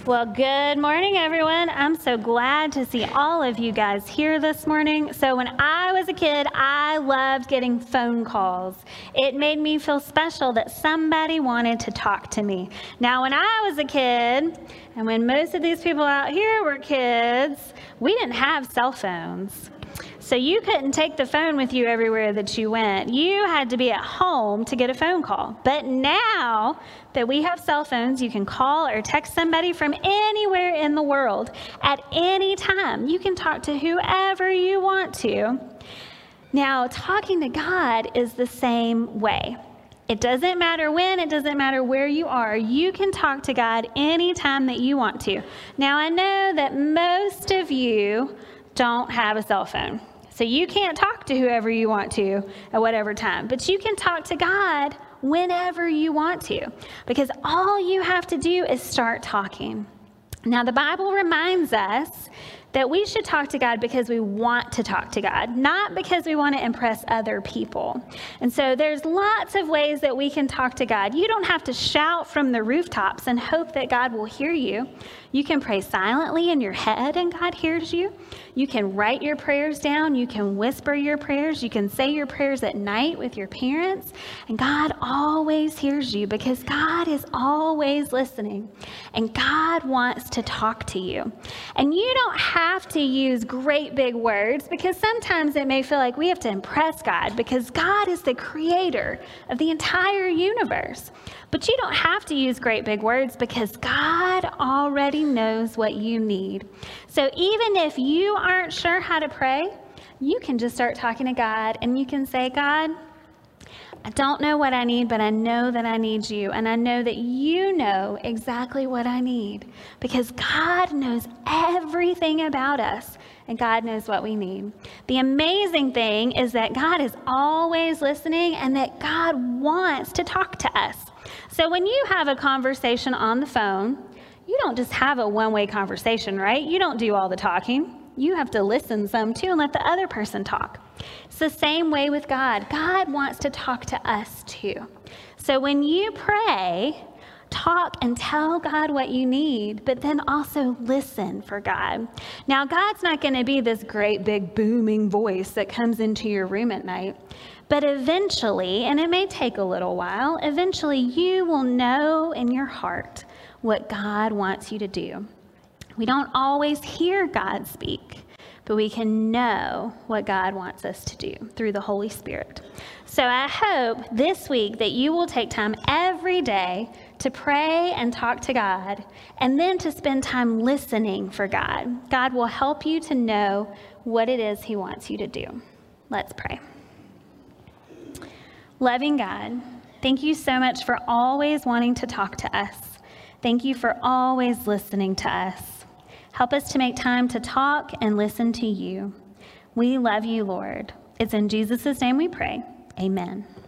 Well, good morning, everyone. I'm so glad to see all of you guys here this morning. So when I was a kid, I loved getting phone calls. It made me feel special that somebody wanted to talk to me. Now, when I was a kid, and when most of these people out here were kids, we didn't have cell phones. So you couldn't take the phone with you everywhere that you went. You had to be at home to get a phone call. But now that we have cell phones, you can call or text somebody from anywhere in the world at any time. You can talk to whoever you want to. Now, talking to God is the same way. It doesn't matter when, it doesn't matter where you are. You can talk to God anytime that you want to. Now, I know that most of you don't have a cell phone. So you can't talk to whoever you want to at whatever time, but you can talk to God whenever you want to, because all you have to do is start talking. Now, the Bible reminds us that we should talk to God because we want to talk to God, not because we want to impress other people. And so there's lots of ways that we can talk to God. You don't have to shout from the rooftops and hope that God will hear you. You can pray silently in your head and God hears you. You can write your prayers down. You can whisper your prayers. You can say your prayers at night with your parents. And God always hears you because God is always listening. And God wants to talk to you. And you don't have to use great big words because sometimes it may feel like we have to impress God because God is the creator of the entire universe. But you don't have to use great big words because God already knows what you need. So even if you aren't sure how to pray, you can just start talking to God and you can say, God, I don't know what I need, but I know that I need you. And I know that you know exactly what I need because God knows everything about us and God knows what we need. The amazing thing is that God is always listening and that God wants to talk to us. So when you have a conversation on the phone, you don't just have a one-way conversation, right? You don't do all the talking. You have to listen some too and let the other person talk. It's the same way with God. God wants to talk to us too. So when you pray, talk and tell God what you need, but then also listen for God. Now, God's not going to be this great big booming voice that comes into your room at night. But eventually, and it may take a little while, eventually you will know in your heart what God wants you to do. We don't always hear God speak, but we can know what God wants us to do through the Holy Spirit. So I hope this week that you will take time every day to pray and talk to God, and then to spend time listening for God. God will help you to know what it is He wants you to do. Let's pray. Loving God, thank you so much for always wanting to talk to us. Thank you for always listening to us. Help us to make time to talk and listen to you. We love you, Lord. It's in Jesus' name we pray. Amen.